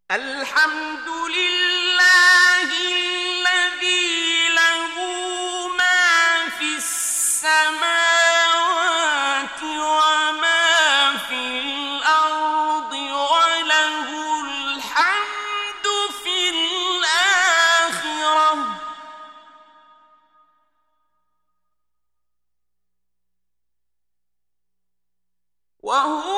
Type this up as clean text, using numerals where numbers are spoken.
الحمد لله الذي له ما في السماوات وما في الأرض وله الحمد في الآخرة وهو